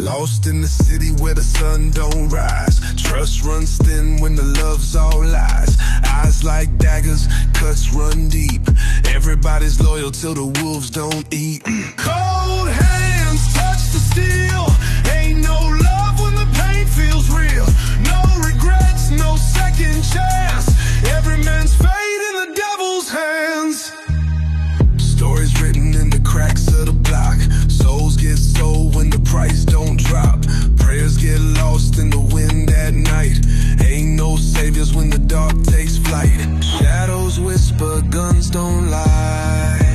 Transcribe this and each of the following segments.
Lost in the city where the sun don't rise. Trust runs thin when the love's all lies. Eyes like daggers, cuts run deep. Everybody's loyal till the wolves don't eat. Cold hands touch the steel. Ain't no love when the pain feels real. No regrets, no second chance. Every man's fate in the devil's hands. Stories written in the cracks of the block. Souls get sold when the price don't drop. Prayers get lost in the wind at night. Ain't no saviors when the dark takes flight. Shadows whisper, guns don't lie.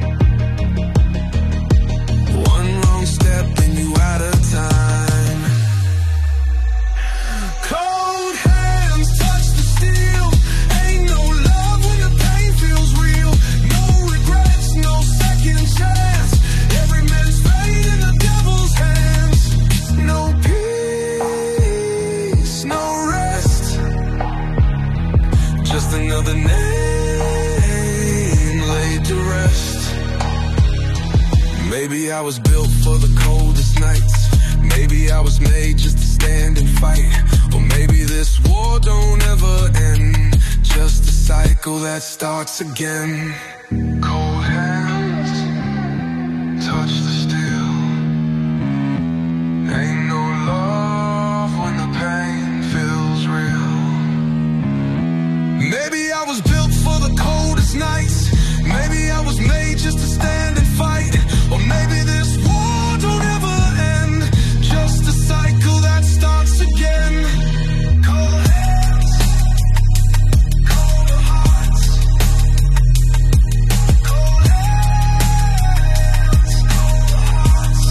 One wrong step and you out of time. Cold hands touch the steel. Ain't no love when the pain feels real. No regrets, no second chance. Every man's fate in the devil's hands. No peace, no rest. Just another name laid to rest. Maybe I was built for the coldest nights. Maybe I was made just to stand and fight. Or maybe this war don't ever end. Just a cycle that starts again. Cold hands touch the steel. Ain't no love when the pain feels real. Maybe I was built for the coldest nights. Maybe I was made just to stand and fight. Or maybe this war don't ever end. Just a cycle that starts again. Cold hands, cold hearts. Cold hands, cold hearts.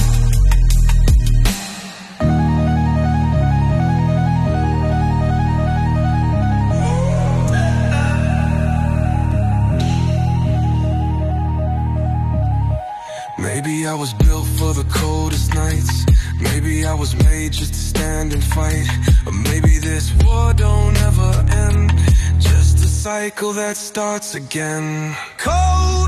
Maybe I was built for the coldest nights. Maybe I was made just to stand and fight. Or maybe this war don't ever end. Just a cycle that starts again. Cold